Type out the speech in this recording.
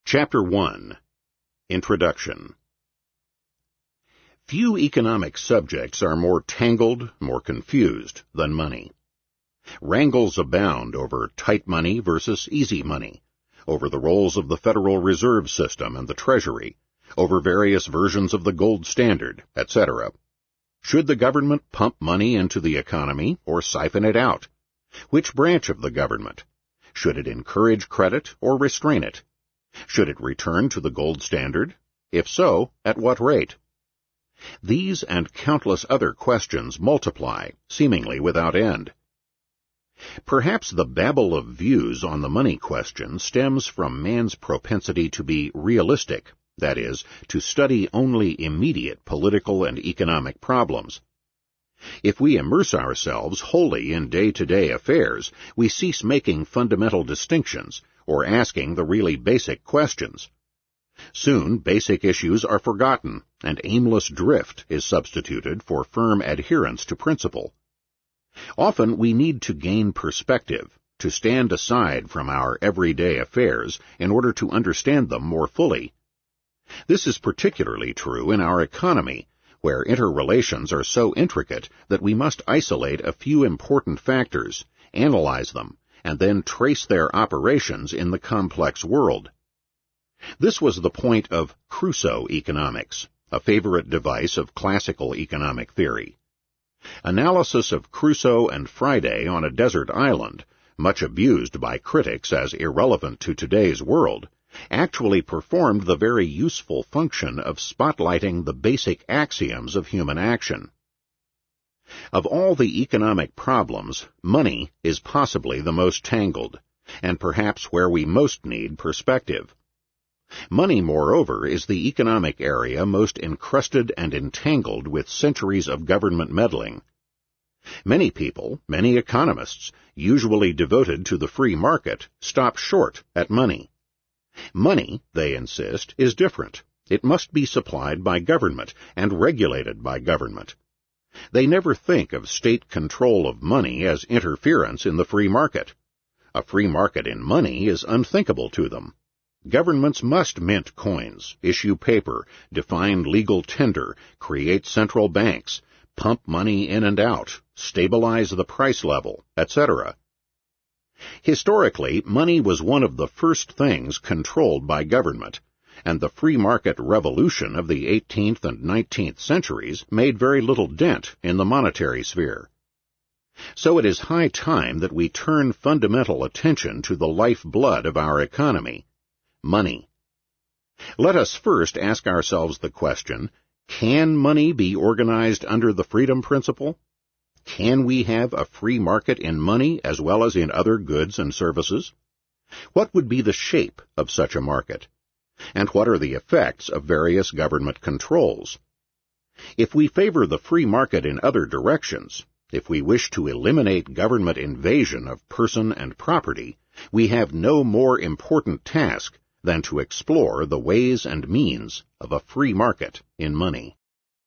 Chapter 1. Introduction. Few economic subjects are more tangled, more confused than money. Wrangles abound over tight money versus easy money, over the roles of the Federal Reserve System and the Treasury, over various versions of the gold standard, etc. Should the government pump money into the economy or siphon it out? Which branch of the government? Should it encourage credit or restrain it? Should it return to the gold standard? If so, at what rate? These and countless other questions multiply, seemingly without end. Perhaps the babble of views on the money question stems from man's propensity to be realistic, that is, to study only immediate political and economic problems. If we immerse ourselves wholly in day-to-day affairs, we cease making fundamental distinctions or asking the really basic questions. Soon, basic issues are forgotten, and aimless drift is substituted for firm adherence to principle. Often we need to gain perspective, to stand aside from our everyday affairs in order to understand them more fully. This is particularly true in our economy, where interrelations are so intricate that we must isolate a few important factors, analyze them, and then trace their operations in the complex world. This was the point of Crusoe economics, a favorite device of classical economic theory. Analysis of Crusoe and Friday on a desert island, much abused by critics as irrelevant to today's world, actually performed the very useful function of spotlighting the basic axioms of human action. Of all the economic problems, money is possibly the most tangled, and perhaps where we most need perspective. Money, moreover, is the economic area most encrusted and entangled with centuries of government meddling. Many people, many economists, usually devoted to the free market, stop short at money. Money, they insist, is different. It must be supplied by government and regulated by government. They never think of state control of money as interference in the free market. A free market in money is unthinkable to them. Governments must mint coins, issue paper, define legal tender, create central banks, pump money in and out, stabilize the price level, etc. Historically, money was one of the first things controlled by government, and the free market revolution of the 18th and 19th centuries made very little dent in the monetary sphere. So it is high time that we turn fundamental attention to the lifeblood of our economy, money. Let us first ask ourselves the question, can money be organized under the freedom principle? Can we have a free market in money as well as in other goods and services? What would be the shape of such a market? And what are the effects of various government controls? If we favor the free market in other directions, if we wish to eliminate government invasion of person and property, we have no more important task than to explore the ways and means of a free market in money.